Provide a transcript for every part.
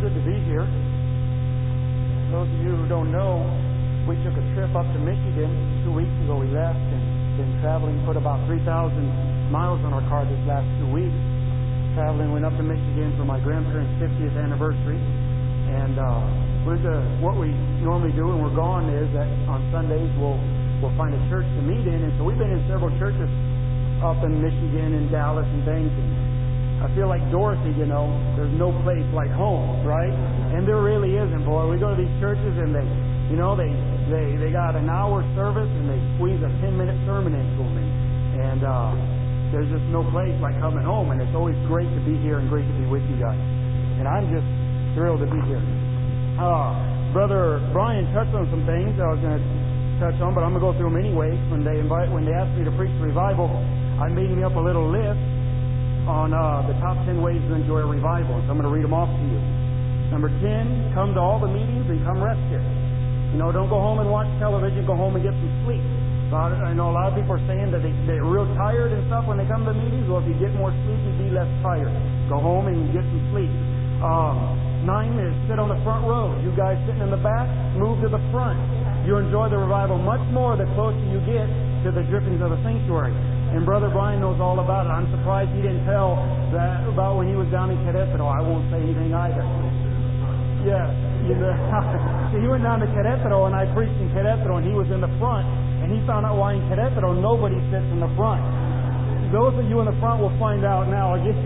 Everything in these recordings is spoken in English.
good to be here. Those of you who don't know, we took a trip up to Michigan 2 weeks ago. We left and been traveling, put about 3,000 miles on our car this last 2 weeks. Traveling, went up to Michigan for my grandparents' 50th anniversary. And what we normally do when we're gone is that on Sundays we'll find a church to meet in. And so we've been in several churches up in Michigan and Dallas and things. And I feel like Dorothy, there's no place like home, right? And there really isn't, boy. We go to these churches and they got an hour service and they squeeze a 10-minute sermon into them. And there's just no place like coming home. And it's always great to be here and great to be with you guys. And I'm just thrilled to be here. Brother Brian touched on some things I was going to touch on, but I'm going to go through them anyway. When they asked me to preach revival, I made me up a little list on the top 10 ways to enjoy a revival. So I'm going to read them off to you. Number 10, come to all the meetings and come rested. Don't go home and watch television. Go home and get some sleep. I know a lot of people are saying that they're real tired and stuff when they come to meetings. Well, if you get more sleep, you'd be less tired. Go home and get some sleep. 9 is sit on the front row. You guys sitting in the back, move to the front. You enjoy the revival much more the closer you get to the drippings of the sanctuary. And Brother Brian knows all about it. I'm surprised he didn't tell that about when he was down in Querétaro. I won't say anything either. Yes. So he went down to Querétaro and I preached in Querétaro and he was in the front. And he found out why in Querétaro nobody sits in the front. Those of you in the front will find out now again.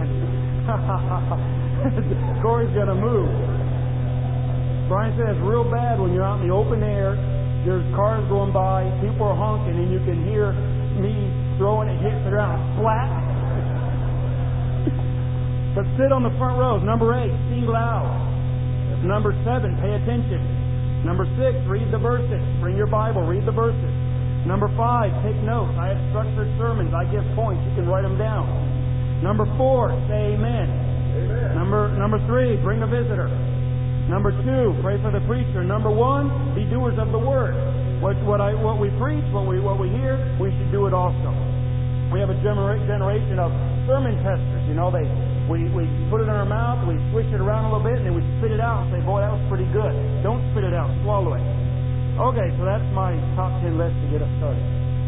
Corey's going to move. Brian said it's real bad when you're out in the open air. There's cars going by, people are honking, and you can hear me throwing it, hits the ground, flat. But sit on the front rows. Number 8, sing loud. Number 7, pay attention. Number 6, read the verses. Bring your Bible, read the verses. Number 5, take notes. I have structured sermons. I give points. You can write them down. Number 4, say amen. Number 3, bring a visitor. Number 2, pray for the preacher. Number 1, be doers of the word. What we preach, what we hear, we should do it also. We have a generation of sermon testers. We put it in our mouth, we swish it around a little bit, and then we spit it out and say, boy, that was pretty good. Don't spit it out, swallow it. Okay, so that's my top 10 list to get us started.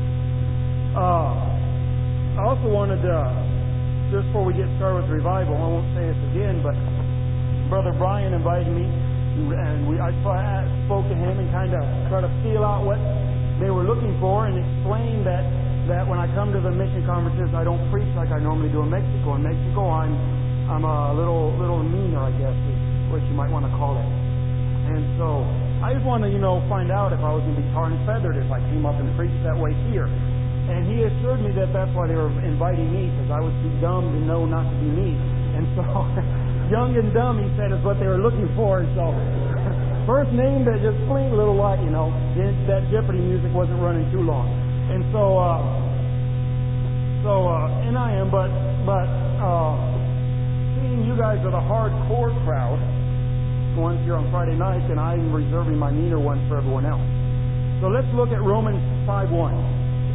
I also wanted to, just before we get started with revival, I won't say this again, but Brother Brian invited me, and I spoke to him and kind of tried to feel out what they were looking for and explained that when I come to the mission conferences, I don't preach like I normally do in Mexico. In Mexico, I'm a little meaner, I guess, is what you might want to call it. And so I just wanted to, find out if I was going to be tarred and feathered if I came up and preached that way here. And he assured me that that's why they were inviting me, because I was too dumb to know not to be me. And so young and dumb, he said, is what they were looking for. And so first name that just blinked a little light, that Jeopardy music wasn't running too long. And so and I am, but seeing you guys are the hardcore crowd, the ones here on Friday nights, and I'm reserving my meaner ones for everyone else. So let's look at Romans 5:1.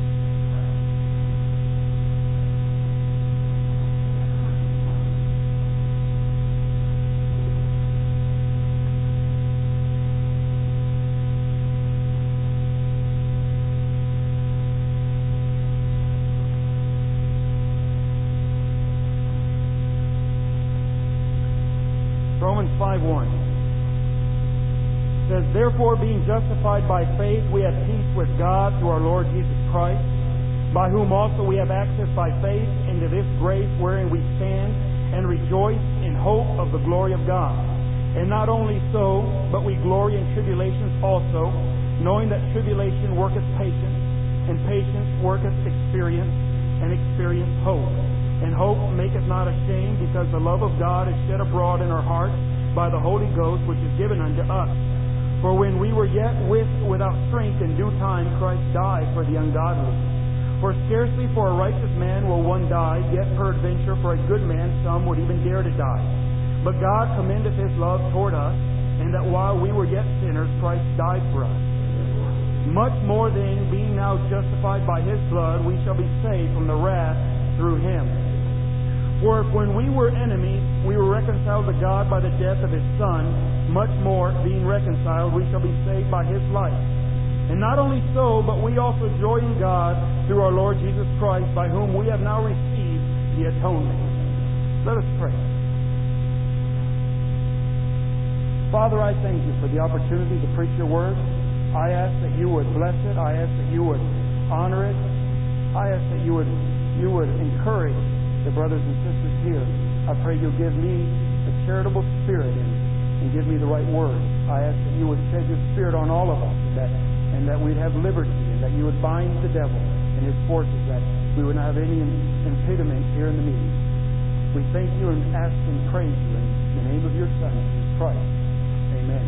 Romans 5:1 says, therefore, being justified by faith, we have peace with God through our Lord Jesus Christ, by whom also we have access by faith into this grace wherein we stand and rejoice in hope of the glory of God. And not only so, but we glory in tribulations also, knowing that tribulation worketh patience, and patience worketh experience, and experience hope. And hope maketh not ashamed, because the love of God is shed abroad in our hearts by the Holy Ghost, which is given unto us. For when we were yet without strength, in due time Christ died for the ungodly. For scarcely for a righteous man will one die, yet peradventure for a good man some would even dare to die. But God commendeth His love toward us, and that while we were yet sinners, Christ died for us. Much more then, being now justified by His blood, we shall be saved from the wrath through Him. For if when we were enemies, we were reconciled to God by the death of His Son, much more, being reconciled, we shall be saved by His life. And not only so, but we also joy in God through our Lord Jesus Christ, by whom we have now received the atonement. Let us pray. Father, I thank You for the opportunity to preach Your Word. I ask that You would bless it. I ask that You would honor it. I ask that You would encourage the brothers and sisters here. I pray You'll give me a charitable spirit and give me the right words. I ask that You would shed Your Spirit on all of us, and that we'd have liberty, and that You would bind the devil and his forces, that we would not have any impediment here in the meeting. We thank You and ask and praise You in the name of Your Son, Jesus Christ. Amen.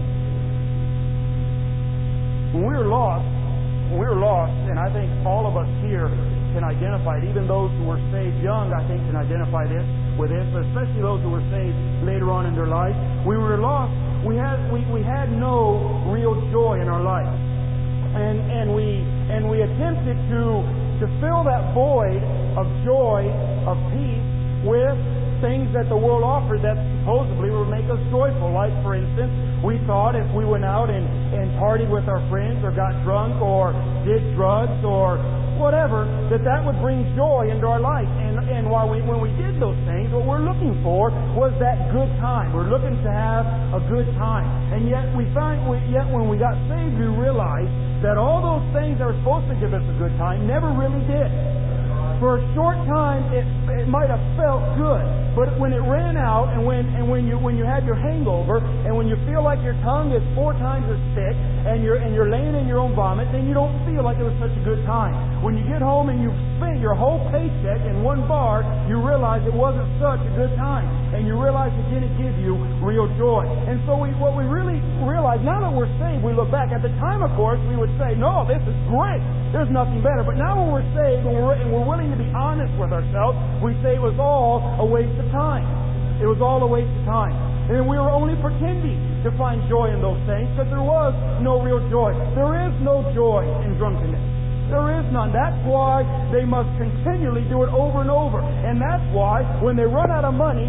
When we were lost, and I think all of us here can identify it, even those who were saved young, I think, can identify with this, but especially those who were saved later on in their life. We were lost. We had no real joy in our life. And we attempted to fill that void of joy, of peace, with things that the world offered that supposedly would make us joyful. Like, for instance, we thought if we went out and partied with our friends, or got drunk, or did drugs, or whatever, that would bring joy into our life. And when we did those things, what we're looking for was that good time. We're looking to have a good time. And yet when we got saved, we realized that all those things that were supposed to give us a good time never really did. For a short time, it might have felt good, but when it ran out, and when you had your hangover, and when you feel like your tongue is 4 times as thick, and you're laying in your own vomit, then you don't feel like it was such a good time. When you get home and you spent your whole paycheck in one bar, you realize it wasn't such a good time, and you realize it didn't give you real joy. And so what we really realize now that we're saved, we look back. At the time, of course, we would say, "No, this is great. There's nothing better." But now when we're saved and we're willing to be honest with ourselves, we say it was all a waste of time. It was all a waste of time. And we were only pretending to find joy in those things, because there was no real joy. There is no joy in drunkenness. There is none. That's why they must continually do it over and over. And that's why when they run out of money,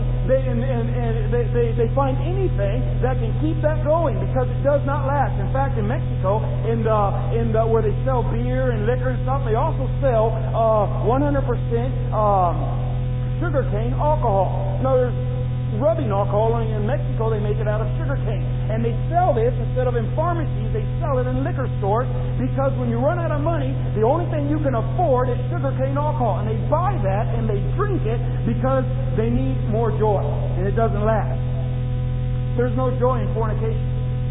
they find anything that can keep that going, because it does not last. In fact, in Mexico, where they sell beer and liquor and stuff, they also sell 100% sugarcane alcohol. Now, there's rubbing alcohol. In Mexico, they make it out of sugarcane. And they sell this, instead of in pharmacies, they sell it in liquor stores, because when you run out of money, the only thing you can afford is sugarcane alcohol. And they buy that and they drink it because they need more joy. And it doesn't last. There's no joy in fornication.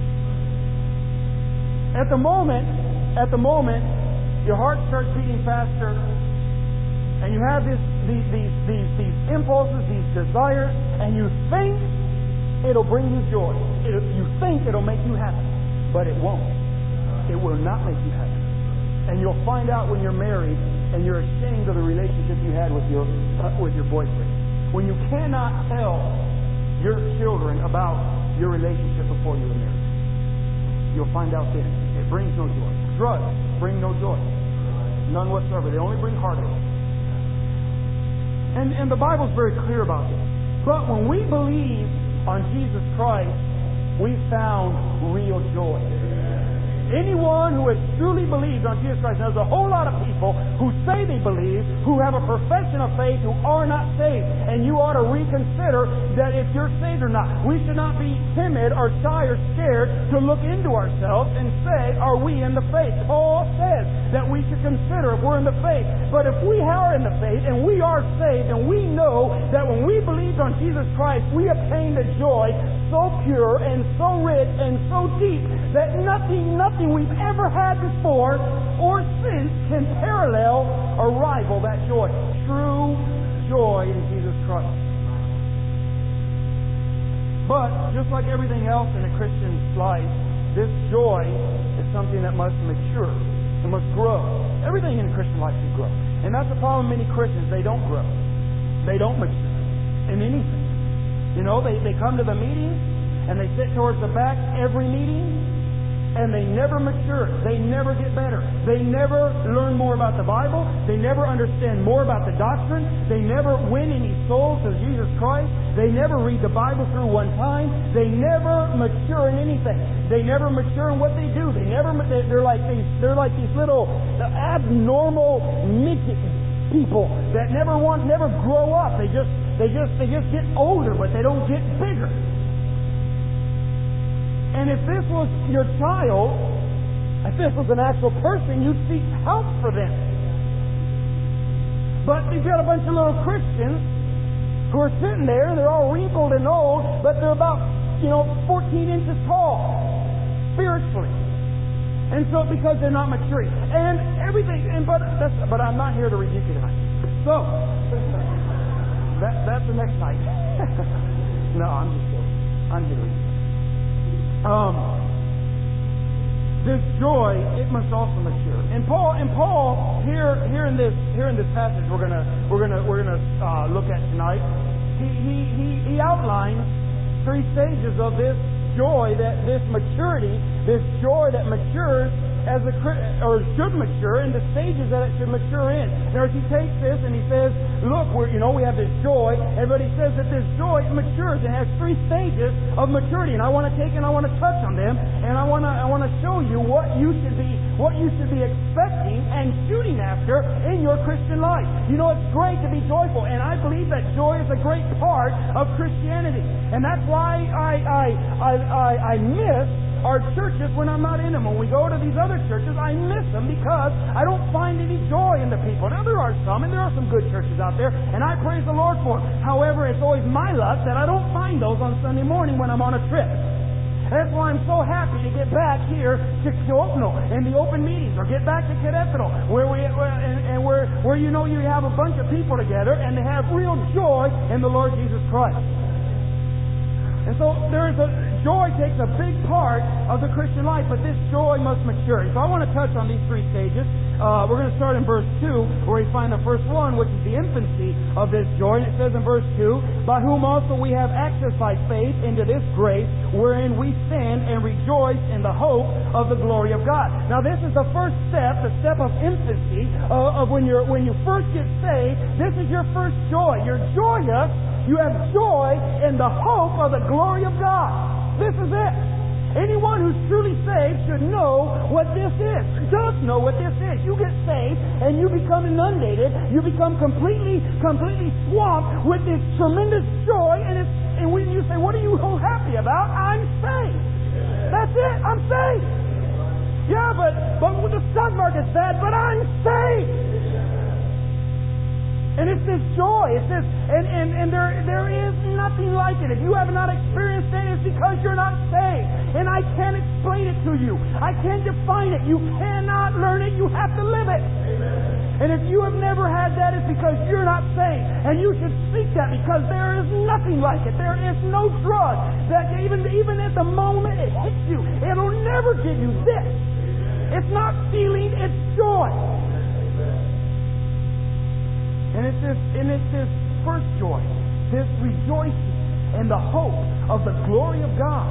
At the moment, your heart starts beating faster, and you have these impulses, these desires, and you think it'll bring you joy. You think it'll make you happy, but it won't. It will not make you happy. And you'll find out when you're married and you're ashamed of the relationship you had with your boyfriend. When you cannot tell your children about your relationship before you were married, you'll find out then. It brings no joy. Drugs bring no joy. None whatsoever. They only bring heartache. And the Bible's very clear about this. But when we believe on Jesus Christ, we found real joy. Anyone who has truly believed on Jesus Christ, there's a whole lot of people who say they believe, who have a profession of faith, who are not saved. And you ought to reconsider that if you're saved or not. We should not be timid or shy or scared to look into ourselves and say, are we in the faith? Paul says that we should consider if we're in the faith. But if we are in the faith and we are saved, and we know that when we believed on Jesus Christ, we obtained a joy so pure and so rich and so deep that nothing we've ever had before or since can parallel or rival that joy. True joy in Jesus Christ. But just like everything else in a Christian's life, this joy is something that must mature. It must grow. Everything in a Christian life should grow. And that's the problem with many Christians. They don't grow. They don't mature in anything. You know, they come to the meeting and they sit towards the back every meeting, and they never mature. They never get better. They never learn more about the Bible. They never understand more about the doctrine. They never win any souls to Jesus Christ. They never read the Bible through one time. They never mature in anything. They never mature in what they do. They're like these little abnormal midget people that never grow up. They just get older, but they don't get bigger. And if this was your child, if this was an actual person, you'd seek help for them. But you've got a bunch of little Christians who are sitting there, they're all wrinkled and old, but they're about, 14 inches tall, spiritually. And so, because they're not maturing. And everything, but I'm not here to rebuke you tonight. So, that's the next night. No, I'm just kidding. I'm kidding. This joy, it must also mature. And Paul here in this passage we're gonna look at tonight. He outlines 3 stages of this joy, this maturity, this joy that matures should mature in the stages that it should mature in. Now, he takes this and he says, look, we have this joy. Everybody says that this joy matures. It has 3 stages of maturity, and I want to touch on them, and I want to show you what you should be expecting and shooting after in your Christian life. It's great to be joyful, and I believe that joy is a great part of Christianity, and that's why I miss our churches when I'm not in them. When we go to these other churches, I miss them because I don't find any joy in the people. Now, there are some, and there are some good churches out there, and I praise the Lord for it. However, it's always my luck that I don't find those on Sunday morning when I'm on a trip. That's why I'm so happy to get back here to Kiopno in the open meetings, or get back to Querétaro, where you have a bunch of people together and they have real joy in the Lord Jesus Christ. And so joy takes a big part of the Christian life, but this joy must mature. So I want to touch on these 3 stages. We're going to start in verse 2, where we find the first one, which is the infancy of this joy. And it says in verse 2, by whom also we have access by faith into this grace, wherein we stand and rejoice in the hope of the glory of God. Now, this is the first step, the step of infancy, of when you first get saved. This is your first joy. You're joyous. You have joy in the hope of the glory of God. This is it. Anyone who's truly saved should know what this is. Does know what this is. You get saved and you become inundated. You become completely swamped with this tremendous joy. And when you say, "What are you so happy about?" I'm saved. That's it. I'm saved. Yeah, but the stock market's bad, but I'm saved. And it's this joy. It's this, and there is nothing like it. If you have not experienced it, it's because you're not saved. And I can't explain it to you. I can't define it. You cannot learn it. You have to live it. Amen. And if you have never had that, it's because you're not saved. And you should seek that, because there is nothing like it. There is no drug that even at the moment it hits you, it'll never give you this. It's not feeling, it's joy. And it's this first joy, this rejoicing in the hope of the glory of God.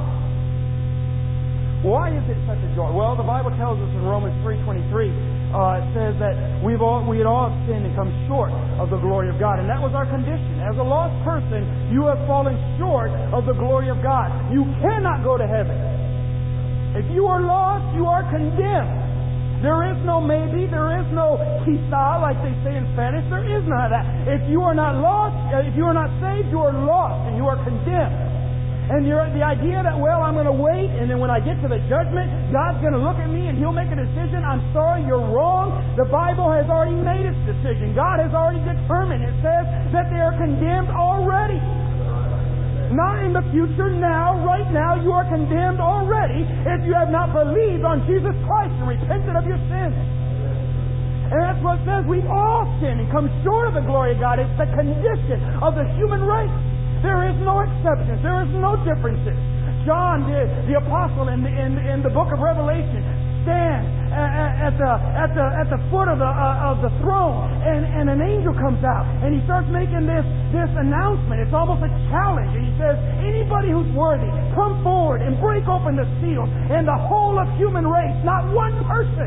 Why is it such a joy? Well, the Bible tells us in Romans 3:23, it says that we had all sinned and come short of the glory of God. And that was our condition. As a lost person, you have fallen short of the glory of God. You cannot go to heaven. If you are lost, you are condemned. There is no maybe, there is no quizá, like they say in Spanish. There is none of that. If you are not lost, if you are not saved, you are lost and you are condemned. And the idea that, well, I'm going to wait, and then when I get to the judgment, God's going to look at me and He'll make a decision. I'm sorry, you're wrong. The Bible has already made its decision. God has already determined. It says that they are condemned already. Not in the future, now, right now, you are condemned already if you have not believed on Jesus Christ and repented of your sins. And that's what it says. We've all sinned and come short of the glory of God. It's the condition of the human race. There is no exceptions. There is no differences. John, the apostle in the book of Revelation, stands at the foot of the throne, and an angel comes out and he starts making this announcement. It's almost a challenge, and he says, anybody who's worthy, come forward and break open the seals. And the whole of human race, not one person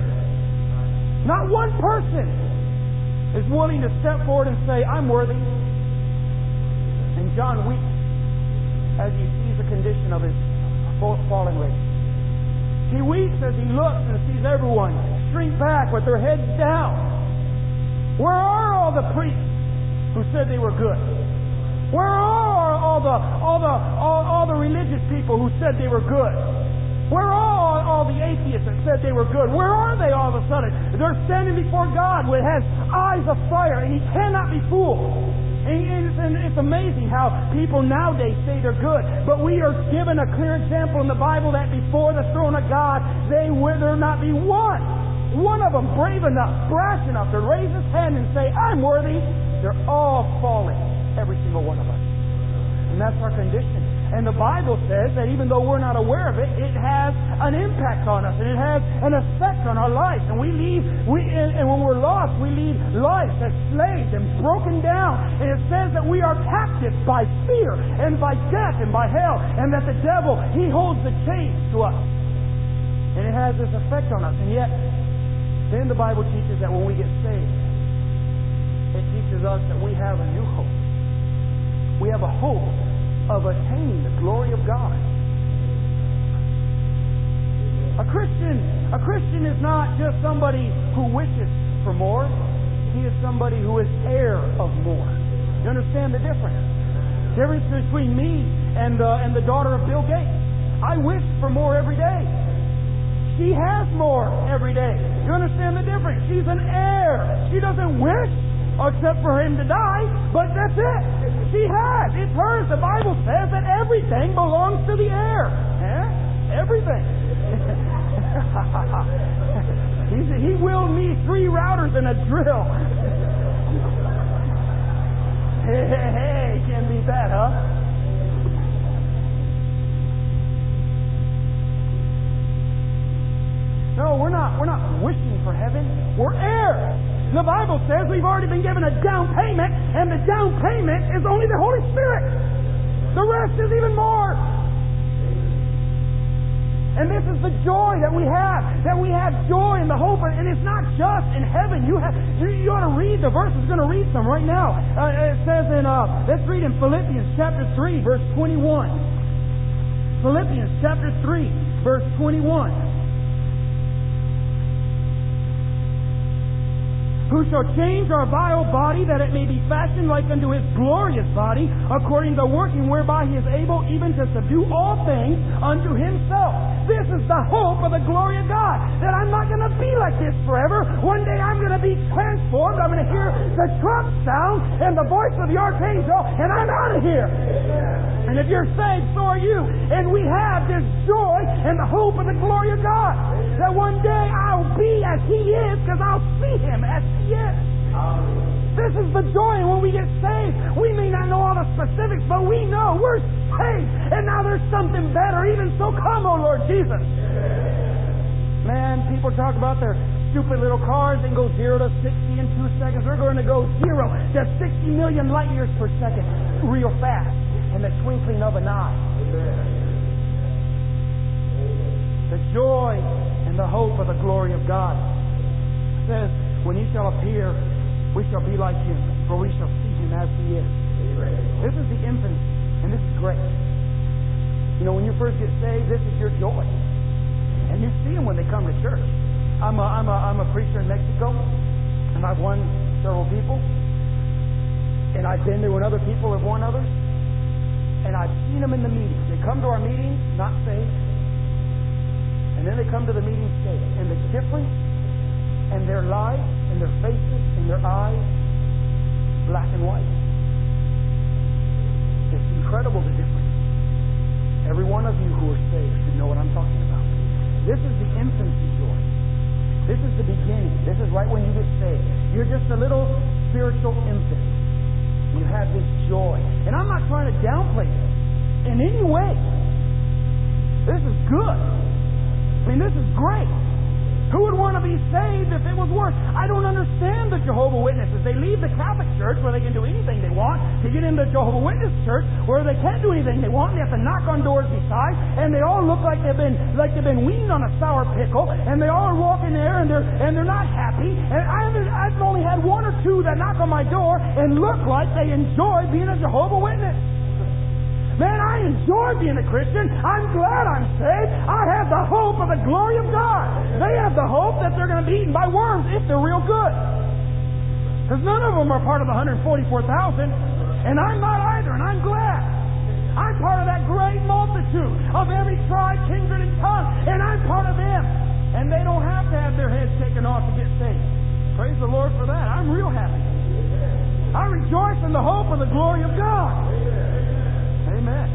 is willing to step forward and say, I'm worthy. And John weeps. as he sees the condition of his fallen race. He weeps as he looks and sees everyone shrink back with their heads down. Where are all the priests who said they were good? Where are all the religious people who said they were good? Where are all the atheists that said they were good? Where are they all of a sudden? They're standing before God who has eyes of fire, and He cannot be fooled. And it's amazing how people nowadays say they're good, but we are given a clear example in the Bible that before the throne of God, there not be one of them brave enough, brash enough to raise his hand and say, I'm worthy. They're all falling, every single one of us. And that's our condition. And the Bible says that even though we're not aware of it, it has an impact on us, and it has an effect on our life. And and when we're lost, we lead life as slaves and broken down. And it says that we are captive by fear and by death and by hell, and that the devil, he holds the chains to us. And it has this effect on us. And yet, then the Bible teaches that when we get saved, it teaches us that we have a new hope. We have a hope of attaining the glory of God. A Christian is not just somebody who wishes for more. He is somebody who is heir of more. You understand the difference? The difference between me and the daughter of Bill Gates. I wish for more every day. She has more every day. You understand the difference? She's an heir. She doesn't wish except for him to die, but that's it. She has. It's hers. The Bible says that everything belongs to the heir. Everything. He willed me 3 routers and a drill. Hey, can't beat that, huh? No, we're not wishing for heaven. We're heirs. The Bible says we've already been given a down payment, and the down payment is only the Holy Spirit. The rest is even more. And this is the joy that we have joy and the hope, and it's not just in heaven. You ought to read the verse. We're going to read some right now. It says let's read in Philippians chapter 3, verse 21. Philippians chapter 3, verse 21. Who shall change our vile body, that it may be fashioned like unto His glorious body, according to the working whereby He is able even to subdue all things unto Himself. This is the hope of the glory of God, that I'm not going to be like this forever. One day I'm going to be transformed. I'm going to hear the trump sound and the voice of the archangel, and I'm out of here. And if you're saved, so are you. And we have this joy and the hope of the glory of God, that one day I'll be as He is, because I'll see Him as He is. This is the joy. And when we get saved, we may not know all the specifics, but we know we're saved, and now there's something better. Even so, come, O Lord Jesus. Man, people talk about their stupid little cars. They can go 0 to 60 in 2 seconds. We're going to go 0 to 60 million light years per second real fast, in the twinkling of an eye. The joy and the hope of the glory of God. It says, when He shall appear, we shall be like Him, for we shall see Him as He is. This is the infancy, and this is great. You know, when you first get saved, this is your joy. And you see them when they come to church. I'm a preacher in Mexico, and I've won several people. And I've been there when other people have won others. And I've seen them in the meetings. They come to our meetings, not saved. And then they come to the meetings saved. And the difference in their lives, in their faces, in their eyes, black and white. It's incredible, the difference. Every one of you who are saved should know what I'm talking about. This is the infancy joy. This is the beginning. This is right when you get saved. You're just a little spiritual infant. You have this joy. And I'm not trying to downplay this in any way. This is good. I mean, this is great. Who would want to be saved if it was worse? I don't understand the Jehovah's Witnesses. They leave the Catholic Church where they can do anything they want to get into the Jehovah's Witness church where they can't do anything they want. They have to knock on doors beside, and they all look like they've been weaned on a sour pickle, and they all walk in there and they're not happy. And I've only had 1 or 2 that knock on my door and look like they enjoy being a Jehovah's Witness. Man, I enjoy being a Christian. I'm glad I'm saved. I have the hope of the glory of God. They have the hope that they're going to be eaten by worms if they're real good. Because none of them are part of the 144,000. And I'm not either, and I'm glad. I'm part of that great multitude of every tribe, kindred, and tongue. And I'm part of them. And they don't have to have their heads taken off to get saved. Praise the Lord for that. I'm real happy. I rejoice in the hope of the glory of God. Amen.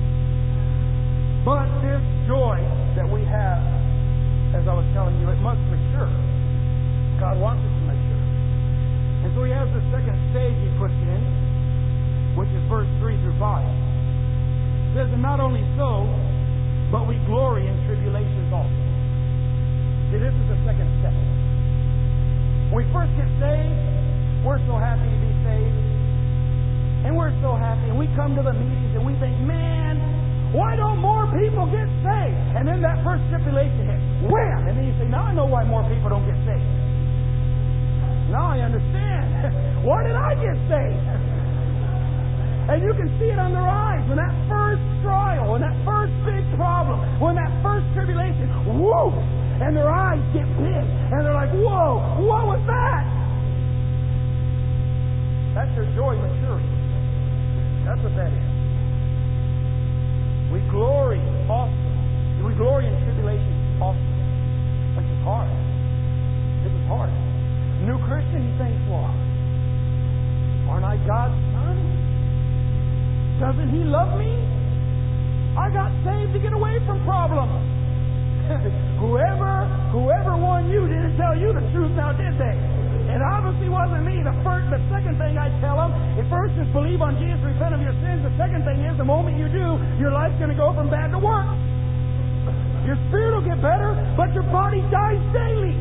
But this joy that we have, as I was telling you, it must mature. God wants it to mature. And so He has the second stage He puts in, which is verse 3 through 5. It says, and not only so, but we glory in tribulations also. See, this is the second step. When we first get saved, we're so happy to be saved. And we're so happy. And we come to the meetings and we think, man, why don't more people get saved? And then that first tribulation hits. Wham! And then you say, now I know why more people don't get saved. Now I understand. Why did I get saved? And you can see it on their eyes when that first trial, when that first big problem, when that first tribulation, whoo! And their eyes get big. And they're like, whoa, what was that? That's your joy maturing. That's what that is. We glory also. We glory in tribulation also. This is hard. This is hard. New Christian, he thinks, well, aren't I God's son? Doesn't He love me? I got saved to get away from problems. Whoever won you didn't tell you the truth, now did they? It obviously wasn't me. The second thing I tell them, at first is believe on Jesus, repent of your sins. The second thing is, the moment you do, your life's going to go from bad to worse. Your spirit will get better, but your body dies daily.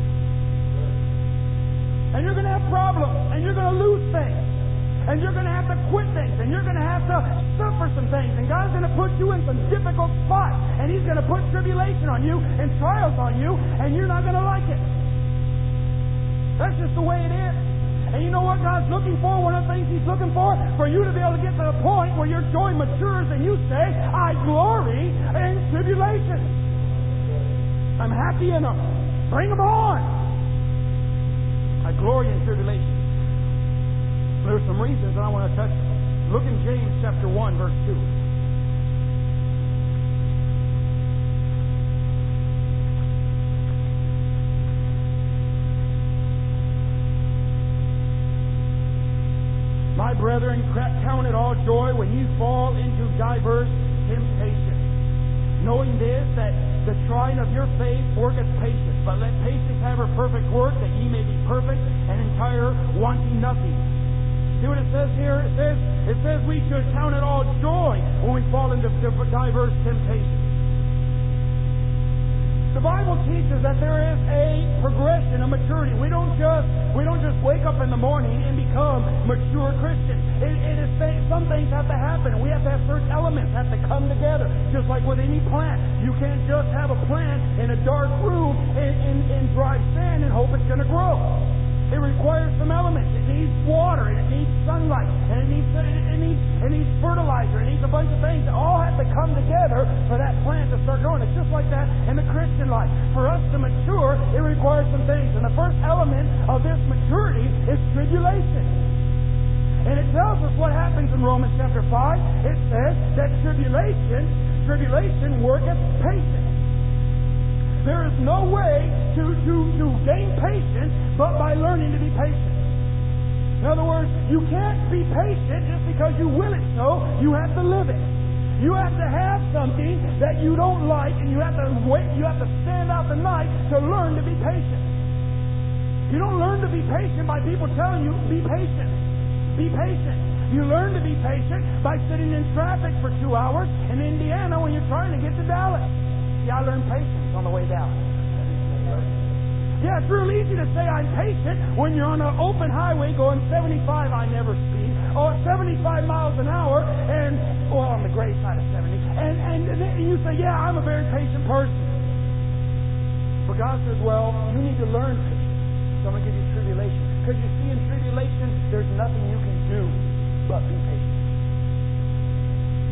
And you're going to have problems, and you're going to lose things, and you're going to have to quit things, and you're going to have to suffer some things, and God's going to put you in some difficult spots, and He's going to put tribulation on you and trials on you, and you're not going to like it. That's just the way it is. And you know what God's looking for? One of the things He's looking for you to be able to get to the point where your joy matures and you say, I glory in tribulation. I'm happy in them. Bring them on. I glory in tribulation. There's some reasons that I want to touch. Look in James chapter 1, verse 2. My brethren, count it all joy when you fall into diverse temptations, knowing this, that the trying of your faith worketh patience. But let patience have her perfect work, that ye may be perfect and entire, wanting nothing. See what it says here? It says we should count it all joy when we fall into diverse temptations. The Bible teaches that there is a progression of maturity. We don't just wake up in the morning and become mature Christians. Some things have to happen. We have to have certain elements have to come together. Just like with any plant. You can't just have a plant in a dark room in dry sand and hope it's going to grow. It requires some elements. It needs water, and it needs sunlight, and it needs fertilizer, it needs a bunch of things that all have to come together for that plant to start growing. It's just like that in the Christian life. For us to mature, it requires some things. And the first element of this maturity is tribulation. And it tells us what happens in Romans chapter 5. It says that tribulation worketh patience. There is no way to gain patience but by learning to be patient. In other words, you can't be patient just because you will it so. You have to live it. You have to have something that you don't like, and you have to wait. You have to stand out the night to learn to be patient. You don't learn to be patient by people telling you, be patient. Be patient. You learn to be patient by sitting in traffic for 2 hours in Indiana when you're trying to get to Dallas. Yeah, I learned patience on the way down. Yeah, it's real easy to say I'm patient when you're on an open highway going 75, I never speed, or 75 miles an hour, and, well, on the gray side of 70, and you say, yeah, I'm a very patient person. But God says, well, you need to learn patience. So I'm going to give you tribulation. Because you see, in tribulation, there's nothing you can do but be patient.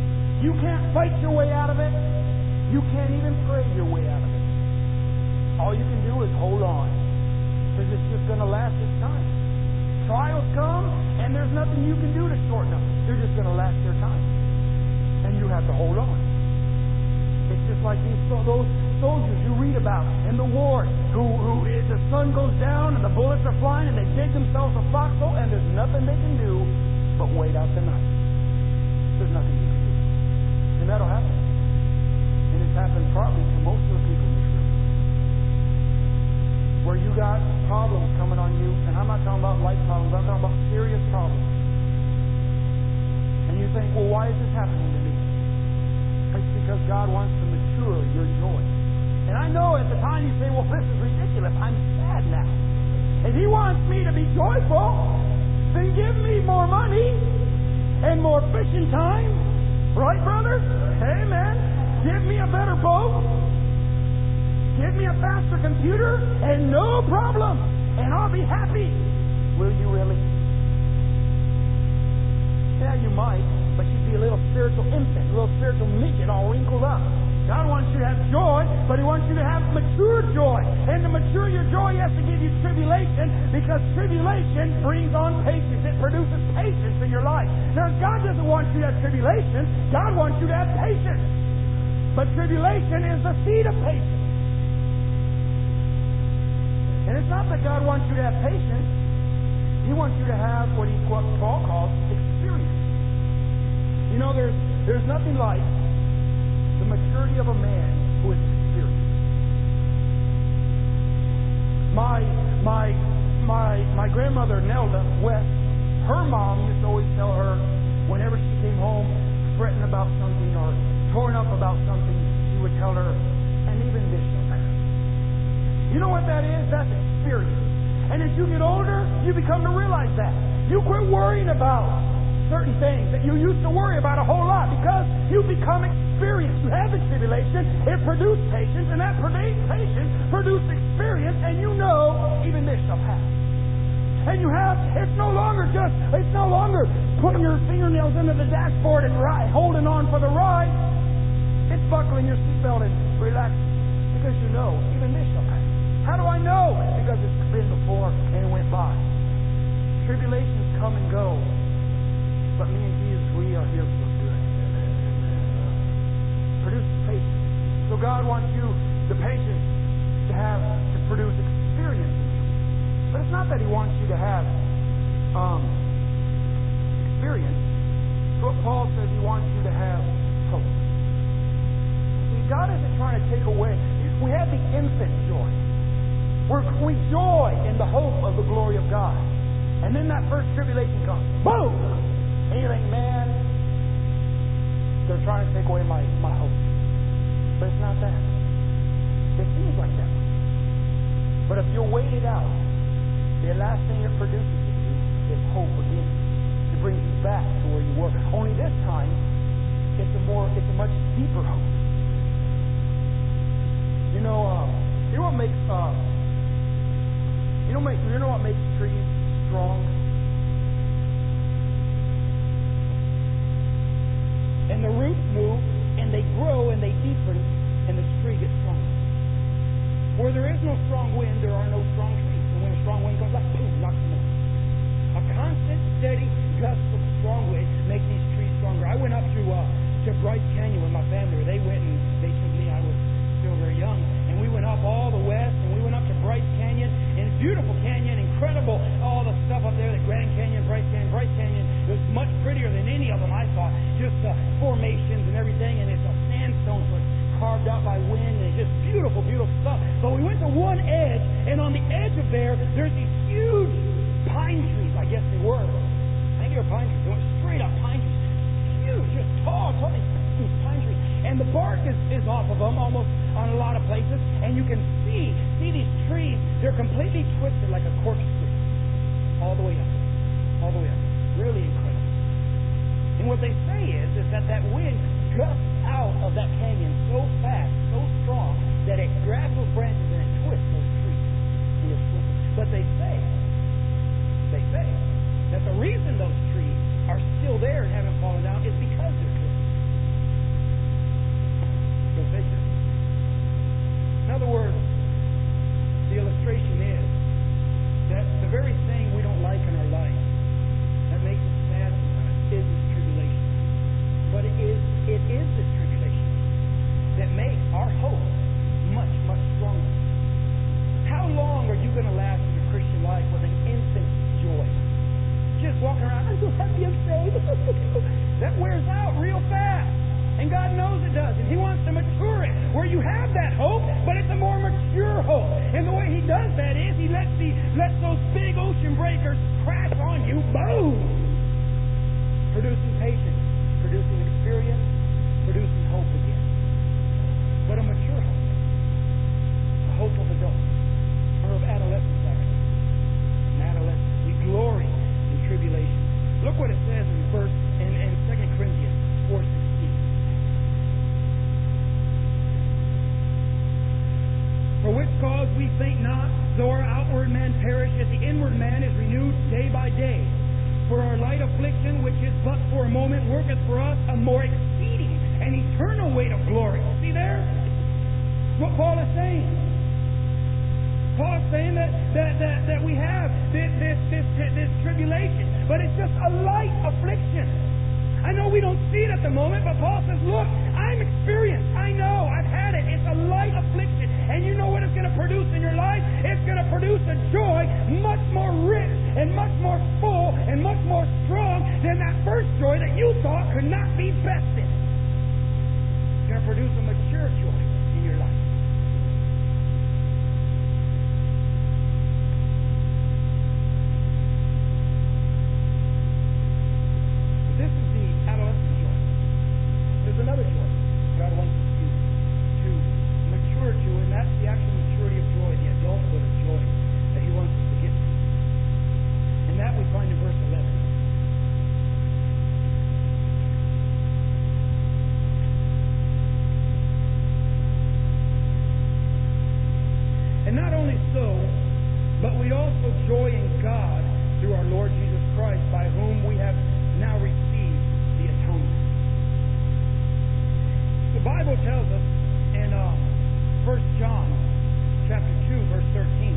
You can't fight your way out of it. You can't even pray your way out of it. All you can do is hold on, because it's just going to last its time. Trials come, and there's nothing you can do to shorten them. They're just going to last their time. And you have to hold on. It's just like those soldiers you read about in the war, who the sun goes down and the bullets are flying and they dig themselves a foxhole and there's nothing they can do but wait out the night. There's nothing you can do. And that'll happen. And it's happened probably to most of the people in this room. Where you got problems coming on you, and I'm not talking about life problems, I'm talking about serious problems. And you think, well, why is this happening to me? It's because God wants to mature your joy. And I know at the time you say, well, this is ridiculous. I'm sad now. If He wants me to be joyful, then give me more money and more fishing time. Right, brother? Amen. Give me a better boat. Give me a faster computer and no problem. And I'll be happy. Will you really? Yeah, you might, but you'd be a little spiritual infant, a little spiritual midget all wrinkled up. God wants you to have joy, but He wants you to have mature joy. And to mature your joy, He has to give you tribulation, because tribulation brings on patience. It produces patience in your life. Now, God doesn't want you to have tribulation. God wants you to have patience. But tribulation is the seed of patience. And it's not that God wants you to have patience. He wants you to have what Paul calls experience. You know, there's nothing like the maturity of a man who is experienced. My grandmother Nelda West, her mom used to always tell her whenever she came home fretting about something or torn up about something, she would tell her, and even Bishop. You know what that is? That's experience. And as you get older, you become to realize that. You quit worrying about certain things that you used to worry about a whole lot, because you become experienced. You have the tribulation, it produced patience, and that patience produced experience, and you know even this shall pass. And you have, it's no longer putting your fingernails into the dashboard and holding on for the ride. It's buckling your seatbelt and relaxing, because you know even this shall pass. How do I know? Because it's been before and it went by. Tribulations come and go, but me and Jesus, we are here for good. Produce patience. So God wants you, the patience, to produce experience in you. But it's not that He wants you to have experience. What Paul says, He wants you to have hope. See, God isn't trying to take away. We have the infant joy. We joy in the hope of the glory of God. And then that first tribulation comes. Boom! And you think, man, they're trying to take away my hope. But it's not that. It seems like that. But if you'll wait it out, the last thing it produces in you is hope again. It brings you back to where you were. Only this time, it's a much deeper hope. You know what makes trees strong? And the roots move, and they grow, and they deepen, and the tree gets stronger. Where there is no strong wind, there are no strong trees. And when a strong wind comes up, boom, knocks them over. A constant, steady gust of strong wind makes these trees stronger. I went up to Bryce Canyon with my family. They went and they took me. I was still very young. And we went up all the west, and we went up to Bryce Canyon. And it's a beautiful canyon, incredible. All the stuff up there, the Grand Canyon, Bryce Canyon. It was much prettier than any of them, I thought. Just formations and everything. And it's a sandstone, so it's carved out by wind. And it's just beautiful, beautiful stuff. But we went to one edge, and on the edge of there's these huge pine trees, I guess they were. I think they were pine trees. They were straight up pine trees. Huge, just tall these pine trees. And the bark is off of them almost on a lot of places. And you can see these trees. They're completely twisted like a corkscrew. All the way up. All the way up. Really incredible. And what they say is that wind gusts out of that canyon so fast, so strong, that it grabs those branches and it twists those trees. And it's twisted. But they say that the reason those trees are still there and haven't fallen down is because they're twisted. hope. And the way He does that is He lets those big ocean breakers crash on you. Boom! Producing patience, producing experience, producing hope again. But a mature hope. A hope of adults. Or of adolescents, actually. In adolescence, we glory in tribulation. Look what it says in 2 Corinthians 4:16. For which cause we think not, though our outward man perish, yet the inward man is renewed day by day. For our light affliction, which is but for a moment, worketh for us a more exceeding and eternal weight of glory. See there? That's what Paul is saying. Paul is saying that we have this tribulation, but it's just a light affliction. I know we don't see it at the moment, but Paul says, look, I'm experienced. I know. I've had it. It's a light affliction. And you know what it's going to produce in your life? It's going to produce a joy much more rich and much more full and much more strong than that first joy that you thought could not be bested. It's going to produce a mature joy in your life. This is the adolescent joy. There's another joy God wants us to mature to, and that's the actual maturity of joy, the adulthood of joy that He wants us to get to. And that we find in verse 11. And not only so, but we also joy in God through our Lord Jesus Christ, by whom we have now received the atonement. The Bible tells us in 1 John chapter 2, verse 13.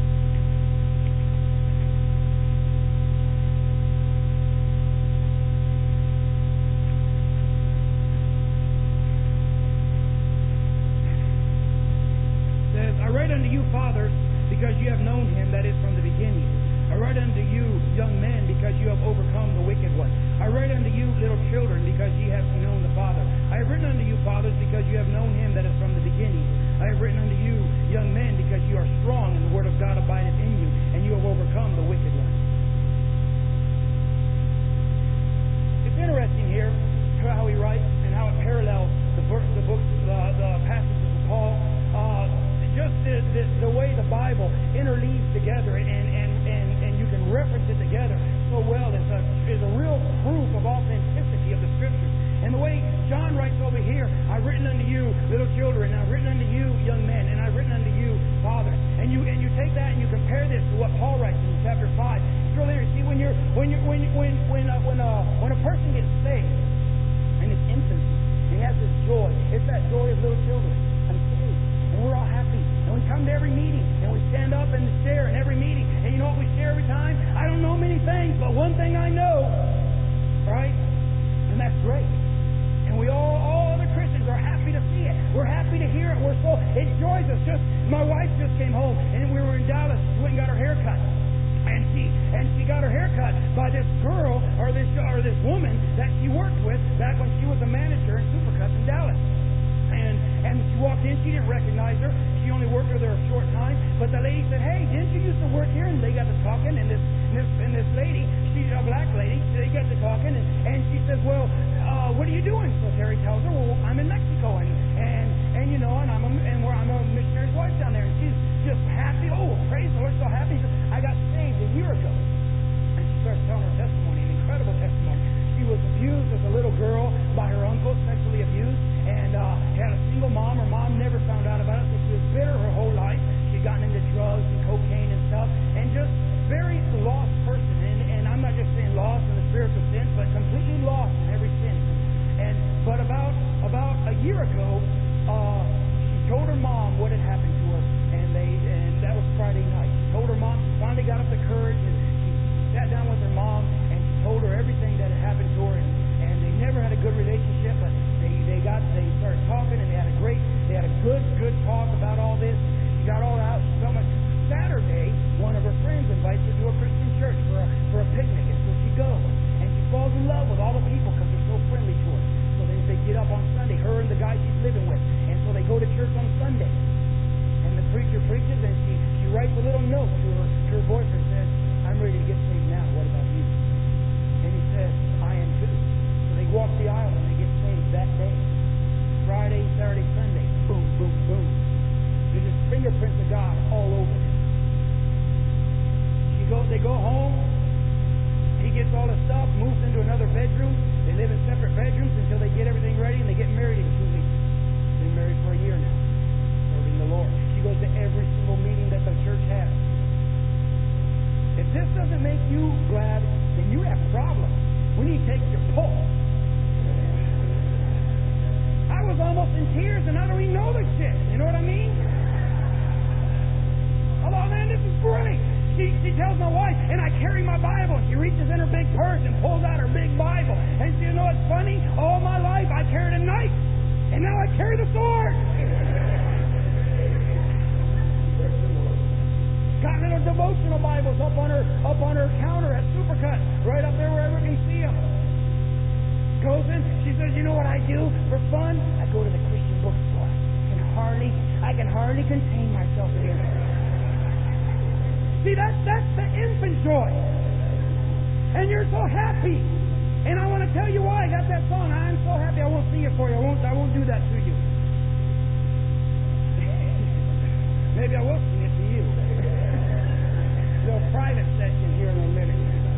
It says, I write unto you, fathers, because you have known Him that is from the beginning. I write unto you, young men, because you have overcome the wicked one. I write unto you, little children, because ye have known the Father. I have written unto you, fathers, because you have known Him that is from the beginning. I have written unto you, young men, because you are strong, and the word of God abideth in you, and you have overcome the wicked one. It's interesting here how he writes and how it parallels the passages of Paul. Just the way the Bible interleaves together and you can reference it together so well is a real proof of authenticity of the Scriptures. And the way John writes over here, I've written unto you little children, and I've written unto you young men, and I've written unto you fathers. And you take that and you compare this to what Paul writes in chapter 5. It's really interesting. See, when a person gets saved in his infancy, and he has this joy, it's that joy of little children. I'm saved. And we're all happy. And we come to every meeting. And we stand up and share in every meeting. And you know what we share every time? I don't know many things, but one thing I know. Right? And that's great. And we all other Christians are happy to see it. We're happy to hear it. It joys us. My wife just came home. And we were in Dallas. She went and got her hair cut. And she got her hair cut by this girl or this woman that she worked with back when she was a manager in Supercuts in Dallas. And she walked in, she didn't recognize her. She only worked with her a short time. But the lady said, hey, didn't you used to work here? And they got to talking, and this lady, she's a black lady, they got to talking, and she says, well, what are you doing? So Terry tells her, well, I'm in Mexico, and I'm a missionary's wife down there. And she's just happy. Oh, praise the Lord, so happy. I got saved a year ago. And she starts telling her testimony, an incredible testimony. She was abused as a little girl by her uncle, sexually abused, and had a single mom. Her mom never found out about it, so she was bitter her whole life. She'd gotten into drugs and cocaine and stuff, and just very lost person. And I'm not just saying lost in the spiritual sense, but completely lost in every sense. But about a year ago, hardly contain myself here. See, that's the infant joy. And you're so happy. And I want to tell you why I got that song. I'm so happy. I won't sing it for you. I won't do that to you. Maybe I will sing it to you. A little private session here in a minute.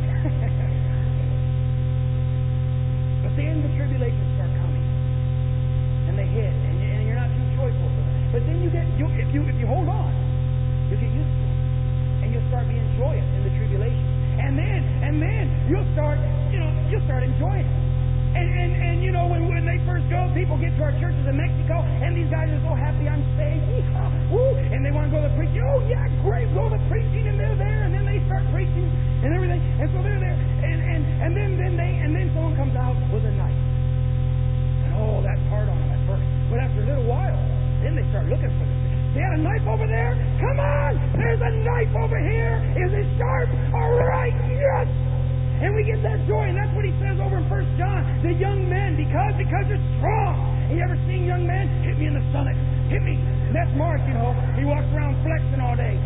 But then the tribulations start coming. And they hit. And you're not too joyful for it. But then if you hold on, you get used to it. And you'll start being joyous in the tribulation. And then you'll start enjoying it. And when they first go, people get to our churches in Mexico, and these guys are so happy I'm saved. Woo! And they want to go to the preaching. Oh yeah, great, go to the preaching, and they're there, and then they start preaching and everything. And so they're there, and then someone comes out with a knife. And that's hard on them at first. But after a little while, then they start looking for this. They had a knife over there? Come on! There's a knife over here! Is it sharp? Alright, yes! And we get that joy, and that's what he says over in 1 John. The young men, because you're strong. And you ever seen young men? Hit me in the stomach. Hit me. And that's Mark, He walks around flexing all day.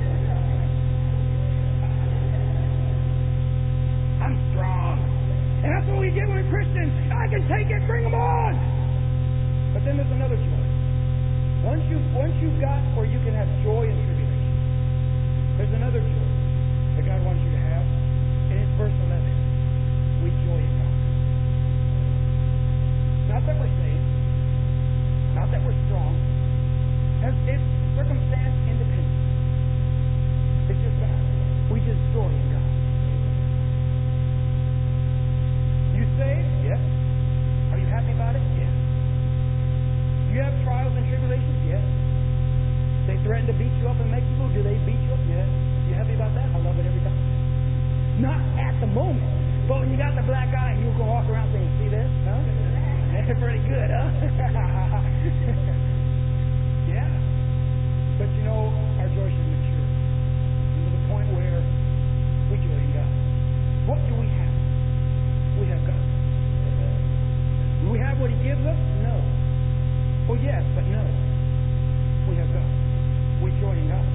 I'm strong. And that's what we get when we're Christians. I can take it, bring them on! But then there's another joy. Once you've got where you can have joy in tribulation, there's another joy that God wants you to have. And it's verse 11. We joy in God. Not that we're saved. Not that we're strong. It's circumstance independent. It's just that. We just joy in God. You saved? Yes. Are you happy about it? Yes. Do you have trials and tribulations? Yes. They threaten to beat you up in Mexico. Do they beat you up? Yes. You happy about that? I love it every time. Not at the moment. But when you got the black eye and you go walk around saying, see this? Huh? That's pretty good, huh? Yeah. But our joy should mature to the point where we joy in God. What do we have? We have God. Do we have what He gives us? No. Well, yes, but no. We have God. We joy in God.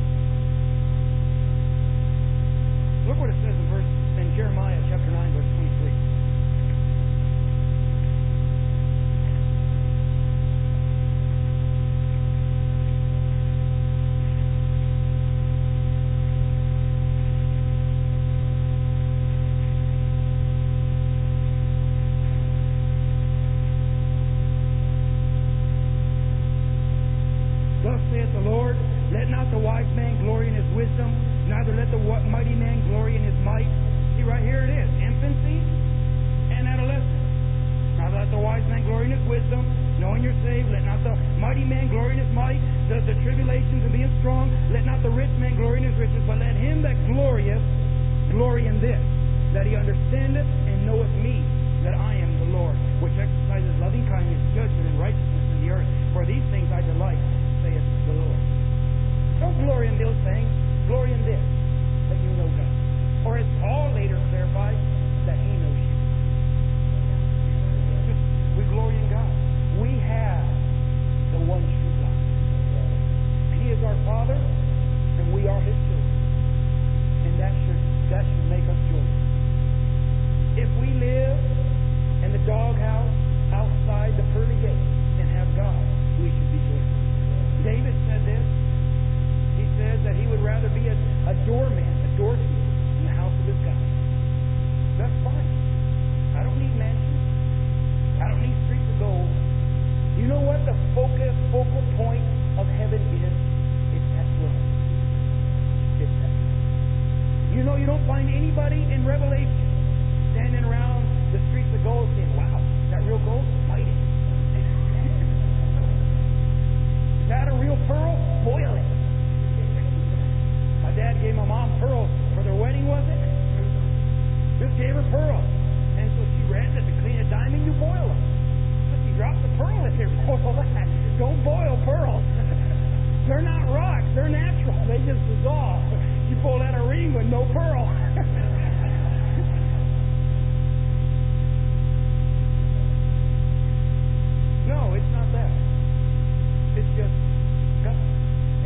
Look what it says in Jeremiah chapter 9, verse 23. Thus saith the Lord, let not the wise man glory in his wisdom, neither let the mighty man glory in his might. See, right here it is, infancy and adolescence. Neither let the wise man glory in his wisdom, knowing you're saved. Let not the mighty man glory in his might, the tribulations and being strong. Let not the rich man glory in his riches, but let him that glorieth glory in this, that he understandeth and knoweth me, that I am the Lord, which exercises loving kindness, judgment, and righteousness in the earth. For these things I delight, saith the Lord. Don't glory in those things. Glory in this, that you know God. Or as Paul later clarifies, that He knows you. We glory in God. We have the one true God. He is our Father, and we are His children. And that should make us joyful. If we live in the doghouse outside the pearly gate and have God, we should be joyful. David said this. He says that he would rather be a doorman, a doorkeeper in the house of his God. That's fine. I don't need mansions. I don't need streets of gold. You know what the focal point of heaven is? It's that throne. It's that throne. You don't find anybody in Revelation standing around the streets of gold saying, wow, is that real gold? Fight it. Is that a real pearl? Boil it. My dad gave my mom pearls for their wedding, was it? Just gave her pearls. And so she ran to clean a diamond, you boil them. But you drop the pearl in there, boil that. Don't boil pearls. They're not rocks, they're natural. They just dissolve. You pull out a ring with no pearl. No, it's not that. It's just God.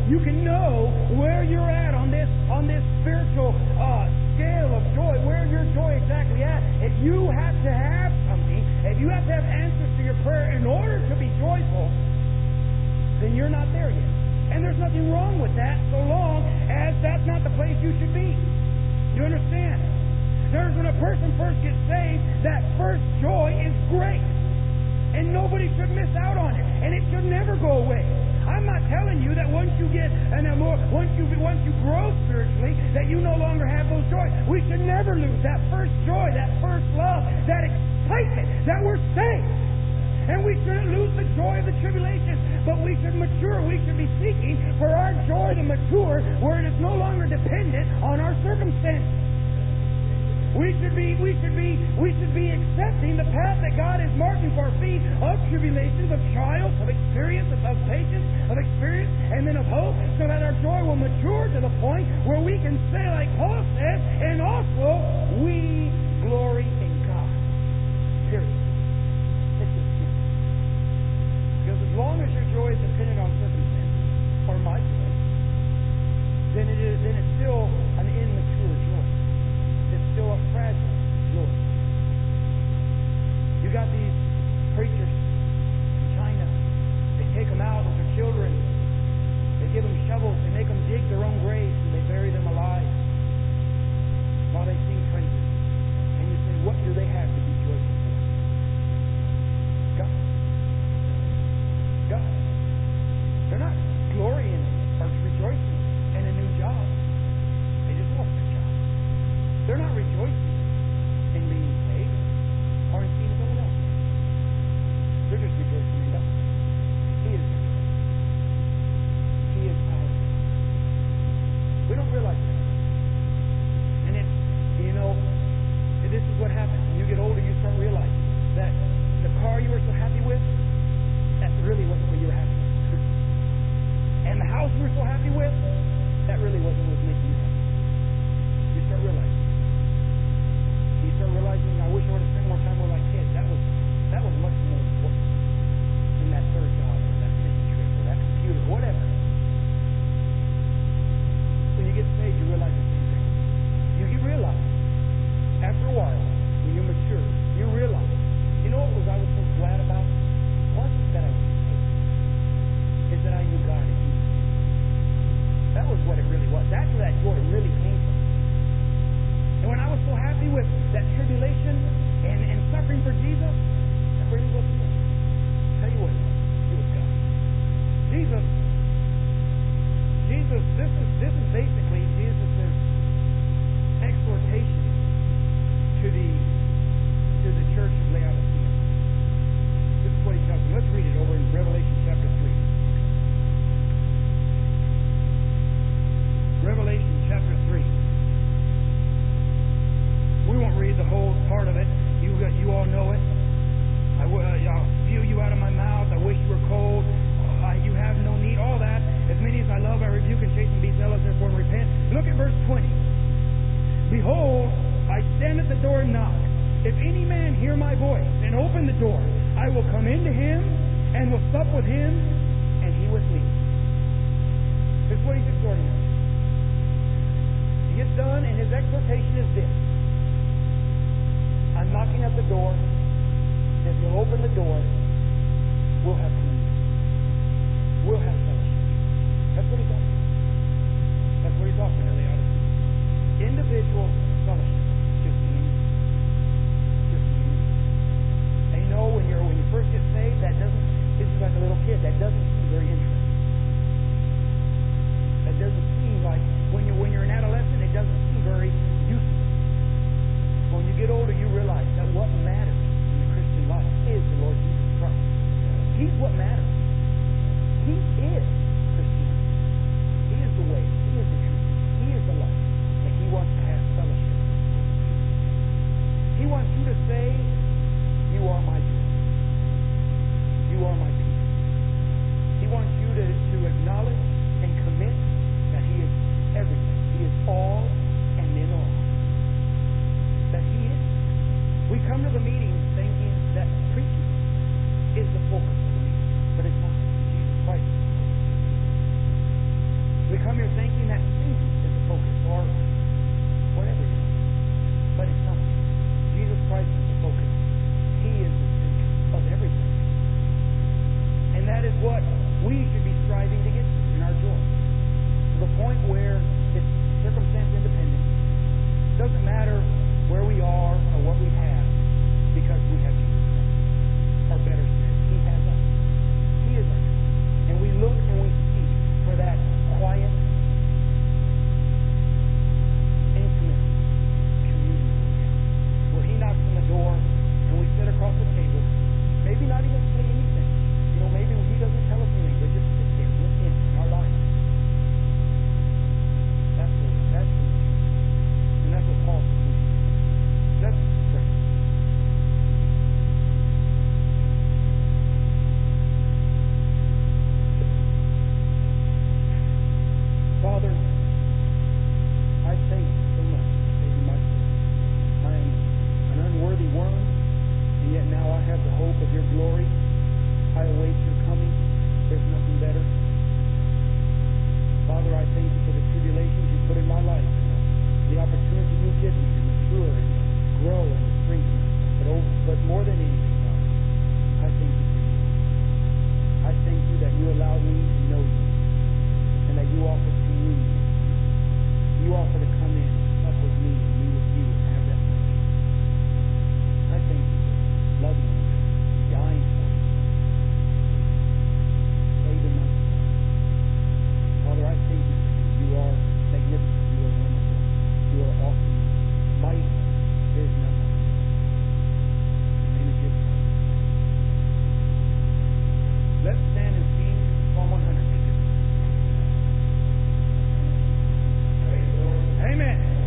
You can know where you're at on this spiritual scale of joy, where your joy exactly at. If you have to have something, if you have to have answers to your prayer in order to be joyful, then you're not there yet. And there's nothing wrong with that so long as that's not the place you should be. You understand? There's when a person first gets saved, that first joy is great. And nobody should miss out on it. And it should never go away. I'm not telling you that once you get once you grow spiritually, that you no longer have those joys. We should never lose that first joy, that first love, that excitement that we're saved. And we shouldn't lose the joy of the tribulation, but we should mature. We should be seeking for our joy to mature where it is no longer dependent on our circumstances. We should be accepting the path that God is marking for our feet of tribulations, of trials, of experience, of patience, of experience, and then of hope, so that our joy will mature to the point where we can say, like Paul says, and also we glory in God. Period. It's just it. Because as long as your joy is dependent on circumstances, or my joy, then it's still an immature joy. It's still a fragile joy. You got these preachers in China. They take them out with their children. They give them shovels. They make them dig their own graves and they bury them alive while they sing praises. And you say, what do they have to be joyful for? God. God. They're not glorying or rejoicing in a new job. They just lost their job. They're not rejoicing in being saved or in seeing someone else. They're just rejoicing in God. He is good. He is powerful. We don't realize that. And it's, this is what happens. When you get older, you start realizing that the car you were so happy with, that really wasn't what you were happy with. And the house you were so happy with, that really wasn't what was making you happy. You start realizing. You start realizing, I wish I would have spent more time with my kids. That was much more important than that third job or that fishing trip or that computer, whatever. When you get saved, you realize the same thing. You realize, after a while, when you mature, you realize, what I was so glad about? It wasn't that I was saved. It's that I knew God and He. That was what it really was. That's where that joy really came from. And when I was so happy with that tribulation and suffering for Jesus, that really wasn't it. I'll tell you what it was. It was God. Jesus, this is basically Jesus' exhortation to the church of Laodicea. This is what he tells them. Let's read it over in Revelation chapter 3. Revelation chapter 3. We won't read the whole part of it. You all know it. I'll spew you out of my mouth. I wish you were cold. You have no need. All that. As many as I love, I rebuke and chasten. Be zealous, therefore, and repent. Look at verse 20. Behold, I stand at the door and knock. If any man hear my voice and open the door, I will come into him and will sup with him